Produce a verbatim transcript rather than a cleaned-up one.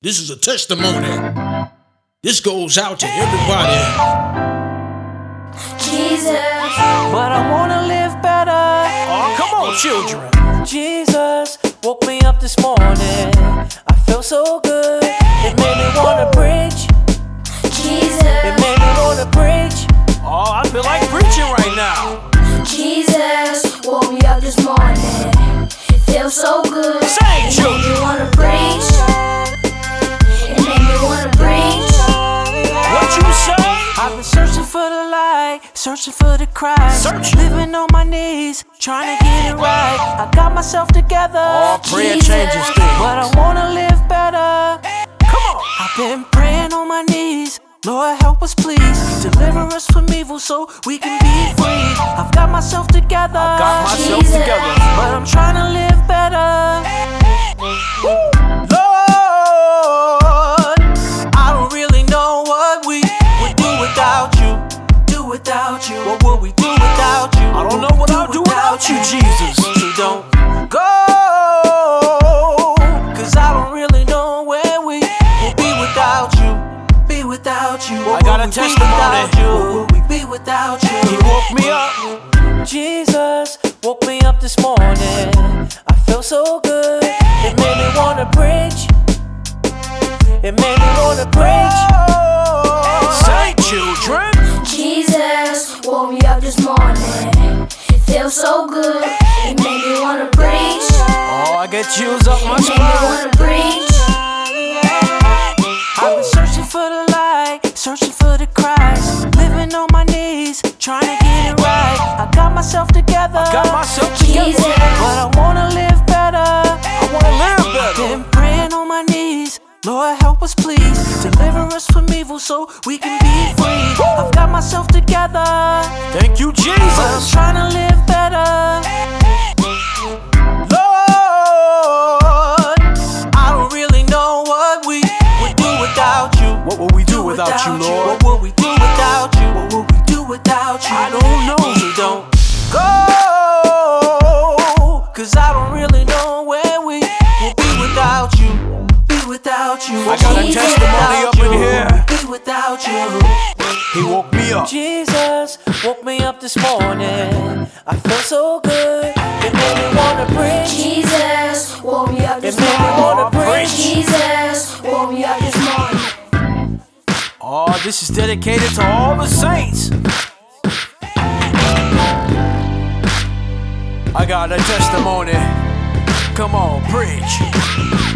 This is a testimony. This goes out to everybody. Jesus, but I wanna live better. Oh, come on, children. Jesus woke me up this morning. I feel so good. It made me wanna preach. Jesus, It made me wanna preach. Oh, I feel like preaching right now. Jesus woke me up this morning. It feels so good. Sing, It made children. me wanna preach. It made me wanna preach. What you say? I've been searching for the light, searching for the Christ, Searching. living on my knees, trying to get it right. I got myself together, Oh, prayer Jesus. changes things. but I wanna live better. Come on. I've been praying on my knees, Lord help us please, deliver us from evil so we can be free. I've got myself together, I got myself Jesus. together. but I'm trying to live better. Lord, I don't really know what we would do without you. Do without you. What would we do without you? I don't know what I'll do without you, Jesus. So don't go, cause I don't really know where we will be without you. Be without you. What I got would a we be testimony. without you? What would we be without you? He woke me up. Jesus woke me up this morning. I feel so good. It made me wanna preach. It made me wanna preach. Say, children. Jesus woke me up this morning. It feels so good. It made me wanna preach. Oh, I get chills up my It made me spine. wanna preach. I've been searching for the light, searching for the Christ, living on my knees, trying to get it right. I got myself together, Got myself together. Jesus. but I wanna live better. I wanna live better. Been praying on my knees, Lord help us please, deliver us from evil so we can be free. I've got myself together, Thank you, but I'm Jesus. trying to live better. Lord, I don't really know what we would do without you. What will we do without you, Lord? What would we do without you? What would we do without you? I don't know. So don't go, cause I don't really know where we will be without you. Be without you. I got a testimony up in here. Be without you. He woke me up. Jesus woke me up this morning. I feel so good. It made me wanna preach. Jesus woke me up this It made me wanna morning. preach. Jesus woke me up this morning. Oh, this is dedicated to all the saints. I got a testimony. Come on, preach.